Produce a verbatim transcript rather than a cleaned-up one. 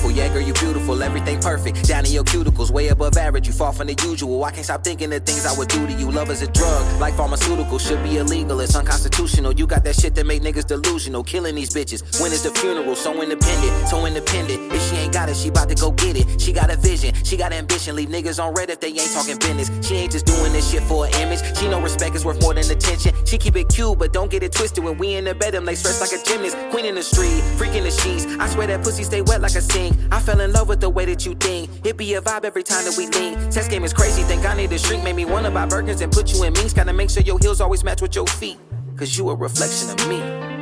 beautiful. Yeah, girl, you beautiful. Everything perfect. Down in your cuticles, way above average. You fall from the usual. I can't stop thinking the things I would do to you. Love is a drug, like pharmaceuticals. Should be illegal. It's unconstitutional. You got that shit that make niggas delusional. Killing these bitches. When is the funeral? So independent, so independent. If she ain't got it, she about to go get it. She got a vision, she got ambition. Leave niggas on red if they ain't talking business. She ain't just doing this shit for an image. She know respect is worth more than attention. She keep it cute, but don't get it twisted. When we in the bed, them they stress like a gymnast. Queen in the street, freaking the sheets. I swear that pussy stay wet like a sink. I fell in love with the way that you think. It be a vibe every time that we lean. Sex game is crazy, think I need a shrink. Made me wanna buy burgers and put you in minks. Gotta make sure your heels always match with your feet, cause you a reflection of me.